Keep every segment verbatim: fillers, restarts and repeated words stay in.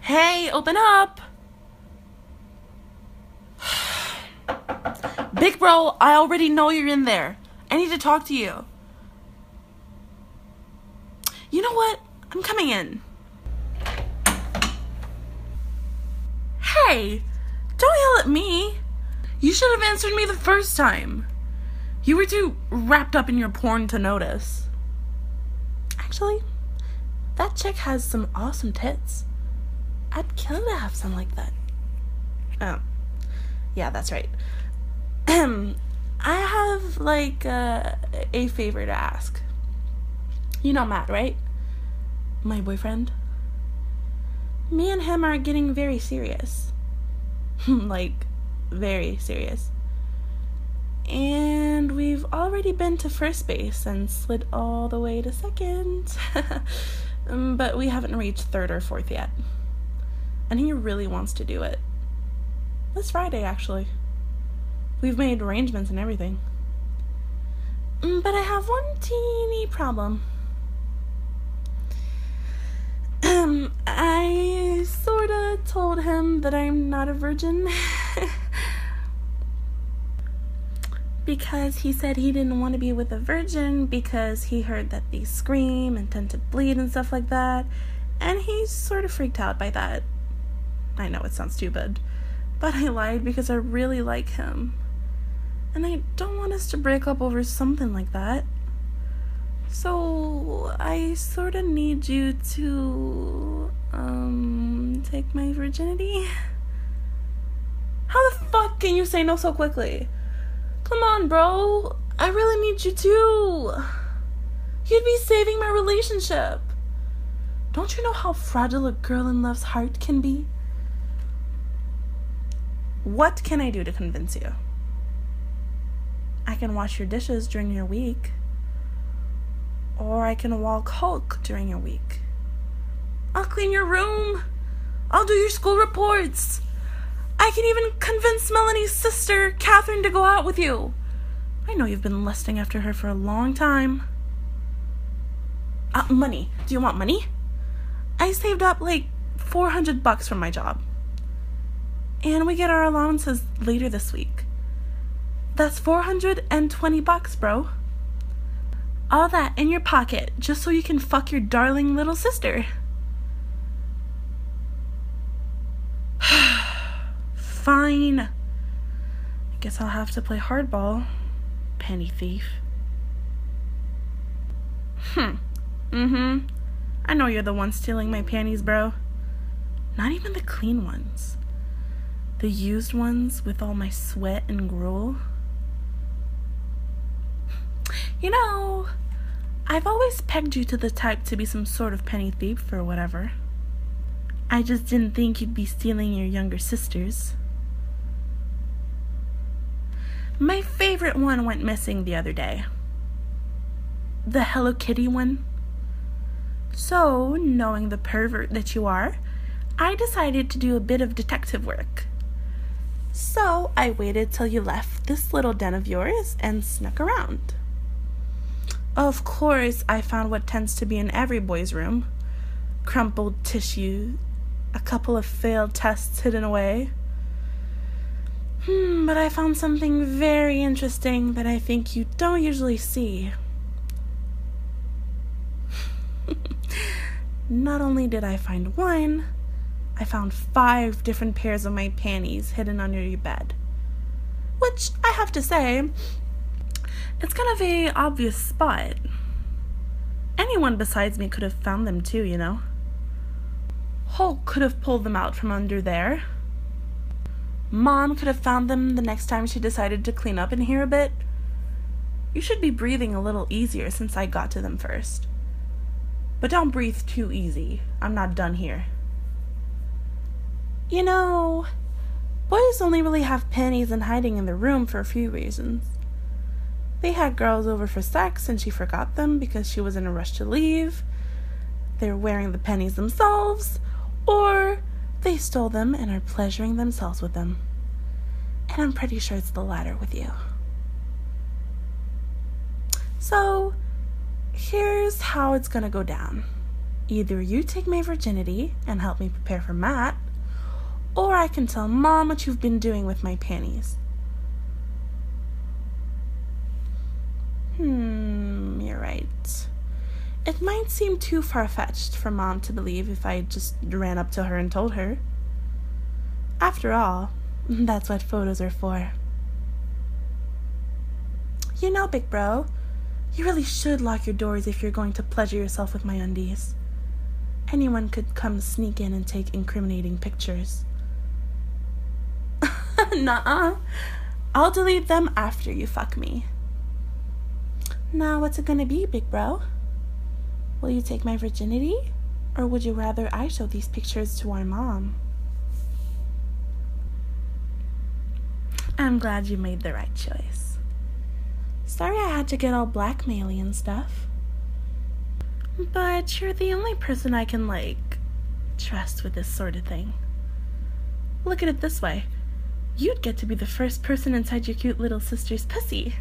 Hey, open up! Big bro, I already know you're in there. I need to talk to you. You know what? I'm coming in. Hey, don't yell at me. You should have answered me the first time. You were too wrapped up in your porn to notice. Actually, that chick has some awesome tits. I'd kill to have some like that. Oh, yeah, that's right. I have, like, uh, a favor to ask. You know Matt, right? My boyfriend. Me and him are getting very serious. Like, very serious. And we've already been to first base and slid all the way to second. But we haven't reached third or fourth yet. And he really wants to do it. This Friday, actually. We've made arrangements and everything. But I have one teeny problem. Um, I sorta told him that I'm not a virgin. Because he said he didn't want to be with a virgin because he heard that they scream and tend to bleed and stuff like that. And he's sort of freaked out by that. I know it sounds stupid, but I lied because I really like him. And I don't want us to break up over something like that. So I sort of need you to, um, take my virginity. How the fuck can you say no so quickly? Come on, bro. I really need you too. You'd be saving my relationship. Don't you know how fragile a girl in love's heart can be? What can I do to convince you? I can wash your dishes during your week. Or I can walk Hulk during your week. I'll clean your room. I'll do your school reports. I can even convince Melanie's sister, Catherine, to go out with you. I know you've been lusting after her for a long time. Uh, money. Do you want money? I saved up like four hundred bucks from my job. And we get our allowances later this week. That's four hundred twenty bucks, bro. All that in your pocket just so you can fuck your darling little sister. Fine. I guess I'll have to play hardball, penny thief. Hmm. Mm-hmm. I know you're the one stealing my panties, bro. Not even the clean ones. The used ones with all my sweat and gruel. You know, I've always pegged you to the type to be some sort of penny thief or whatever. I just didn't think you'd be stealing your younger sisters. My favorite one went missing the other day. The Hello Kitty one. So, knowing the pervert that you are, I decided to do a bit of detective work. So, I waited till you left this little den of yours and snuck around. Of course, I found what tends to be in every boy's room. Crumpled tissue, a couple of failed tests hidden away. Hmm, but I found something very interesting that I think you don't usually see. Not only did I find one, I found five different pairs of my panties hidden under your bed. Which, I have to say, it's kind of a obvious spot. Anyone besides me could have found them too, you know. Hulk could have pulled them out from under there. Mom could have found them the next time she decided to clean up in here a bit. You should be breathing a little easier since I got to them first. But don't breathe too easy. I'm not done here. You know, boys only really have panties and hiding in their room for a few reasons. They had girls over for sex and she forgot them because she was in a rush to leave. They're wearing the panties themselves, or they stole them and are pleasuring themselves with them. And I'm pretty sure it's the latter with you. So, here's how it's gonna go down. Either you take my virginity and help me prepare for Matt, or I can tell Mom what you've been doing with my panties. Hmm, you're right. It might seem too far-fetched for Mom to believe if I just ran up to her and told her. After all, that's what photos are for. You know, big bro, you really should lock your doors if you're going to pleasure yourself with my undies. Anyone could come sneak in and take incriminating pictures. Nuh-uh. I'll delete them after you fuck me. Now, what's it gonna be, big bro? Will you take my virginity? Or would you rather I show these pictures to our mom? I'm glad you made the right choice. Sorry I had to get all blackmaily and stuff. But you're the only person I can, like, trust with this sort of thing. Look at it this way. You'd get to be the first person inside your cute little sister's pussy.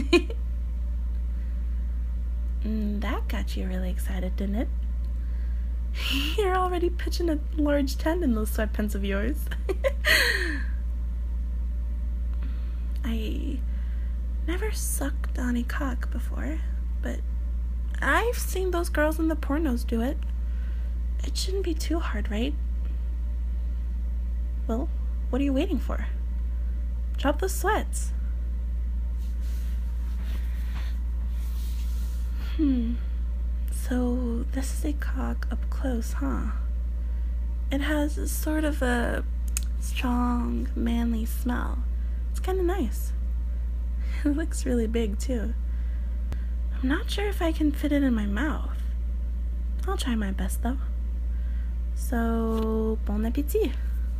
That got you really excited, didn't it? You're already pitching a large tent in those sweatpants of yours. I never sucked on a cock before, but I've seen those girls in the pornos do it. It shouldn't be too hard, right? Well, what are you waiting for? Drop those sweats. Hmm. So, this is a cock up close, huh? It has a sort of a strong, manly smell. It's kind of nice. It looks really big, too. I'm not sure if I can fit it in my mouth. I'll try my best, though. So, bon appétit.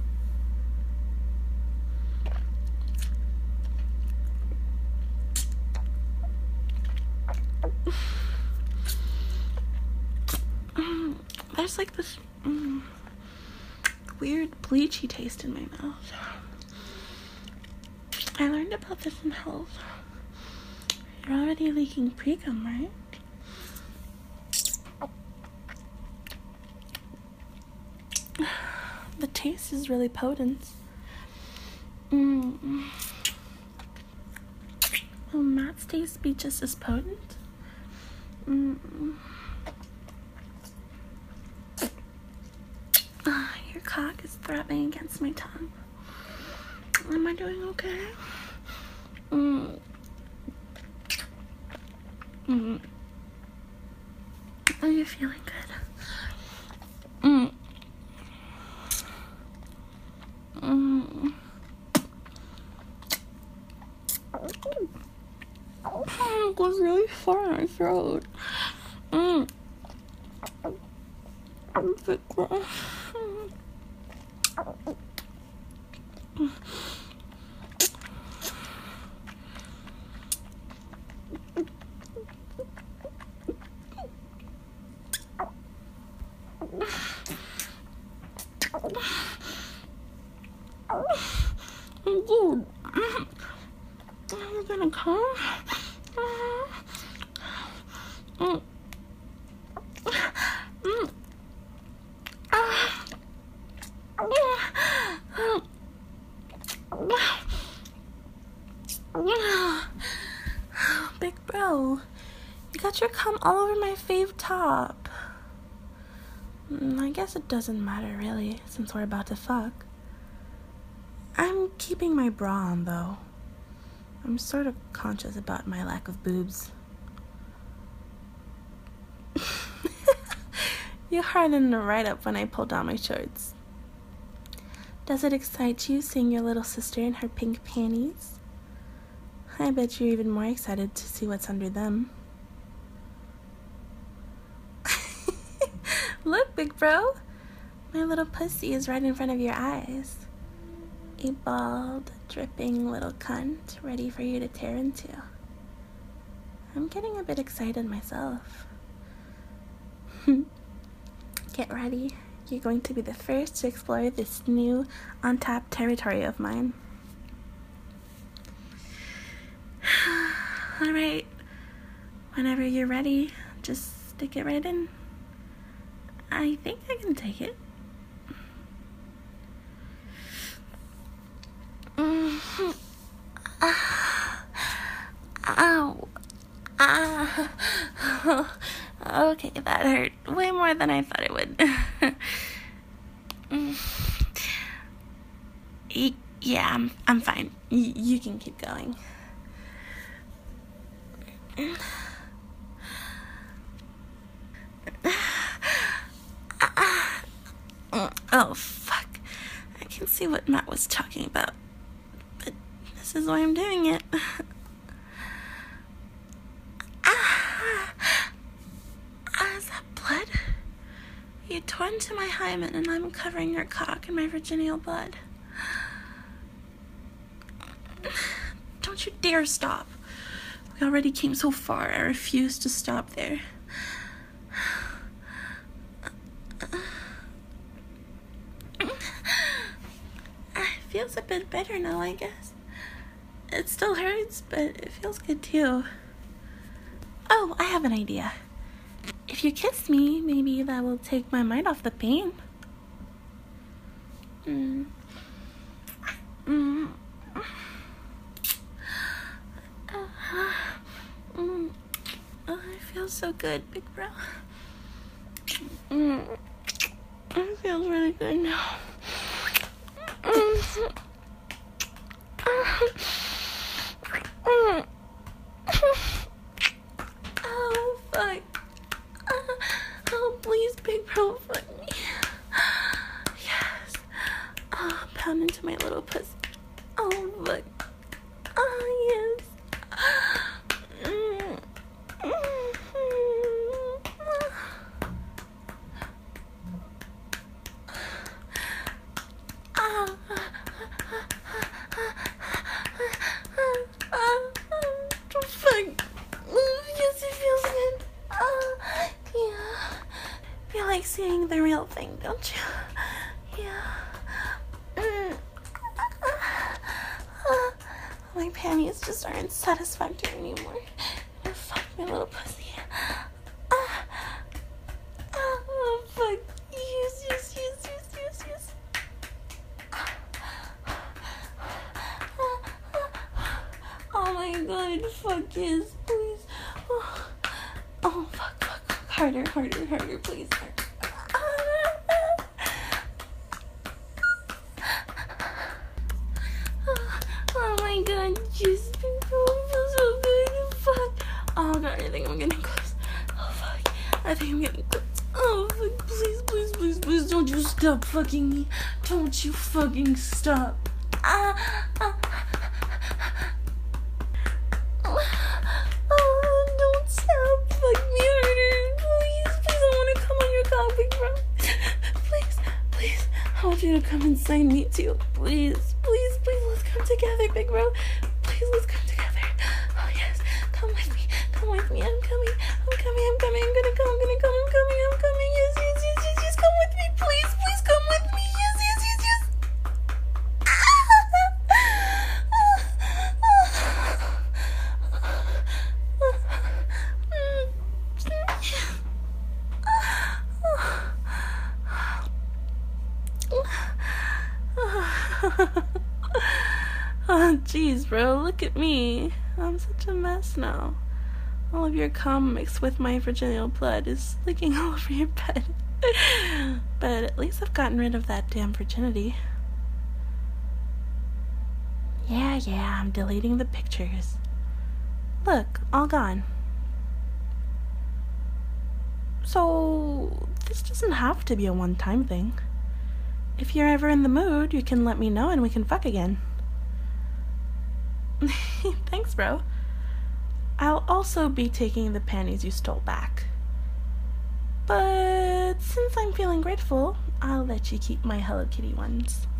There's like this mm, weird bleachy taste in my mouth. I learned about this in health. You're already leaking pre-cum, right? The taste is really potent. Mm. Will Matt's taste be just as potent? Mm. Uh, your cock is throbbing against my tongue. Am I doing okay? Mm. Mm. Are you feeling good? Mm. Mm. It goes really far in my throat. Mm. Big girl. Dude, are you gonna come? Mm. Mm. Big bro, you got your cum all over my fave top. Mm, I guess it doesn't matter really, since we're about to fuck. I'm keeping my bra on, though. I'm sort of conscious about my lack of boobs. You hardened right up when I pulled down my shorts. Does it excite you seeing your little sister in her pink panties? I bet you're even more excited to see what's under them. Look, big bro. My little pussy is right in front of your eyes. A bald, dripping little cunt ready for you to tear into. I'm getting a bit excited myself. Get ready. You're going to be the first to explore this new, untapped territory of mine. Alright. Whenever you're ready, just stick it right in. I think I can take it. Mm-hmm. Ah. Ow. Ah. Okay, that hurt way more than I thought it would. Yeah, I'm, I'm fine. Y- you can keep going. Oh, fuck. I can see what Matt was talking about. But this is why I'm doing it. Ah, is that blood? You tore into my hymen and I'm covering your cock in my virginal blood. Don't you dare stop. We already came so far. I refuse to stop there. It feels a bit better now, I guess. It still hurts, but it feels good too. Oh, I have an idea. If you kiss me, maybe that will take my mind off the pain. Mm. Mm. Uh, mm. Oh, it feels so good, big bro. Mm. It feels really good now. Mm. Mm. Oh, fuck. Oh, please, big bro, fuck me. Yes. Oh, pound into my little pussy. Oh, fuck. Oh, yes. Mm. Like seeing the real thing, don't you? Yeah. Mm. Uh, my panties just aren't satisfactory anymore. Oh, fuck my little pussy. Uh, oh, fuck. Yes, yes, yes, yes, yes, yes. Oh my god, fuck yes, please. Oh, oh fuck, fuck, fuck. Harder, harder, harder, please. Harder. Oh my god, just oh, it feels so good. Fuck. Oh god, I think I'm getting close. Oh fuck. I think I'm getting close. Oh fuck, please, please, please, please don't you stop fucking me. Don't you fucking stop. Ah, ah. Oh, don't stop. Fuck me harder. Please, please, I wanna come on your cock, big bro. Please, please. I want you to come inside me too. Please, please, please, let's come together, big bro. Please, let's come together. Oh, yes. Come with me. Come with me. I'm coming. I'm coming. I'm coming. I'm gonna come. I'm gonna come. I'm coming. I'm coming. Yes, yes, yes, yes, yes. Come with me. Please, please come with me. Yes, yes, yes, yes. Oh, jeez, bro, look at me. I'm such a mess now. All of your cum mixed with my virginal blood is leaking all over your bed. But at least I've gotten rid of that damn virginity. Yeah, yeah, I'm deleting the pictures. Look, all gone. So, this doesn't have to be a one-time thing. If you're ever in the mood, you can let me know and we can fuck again. Thanks, bro. I'll also be taking the panties you stole back. But since I'm feeling grateful, I'll let you keep my Hello Kitty ones.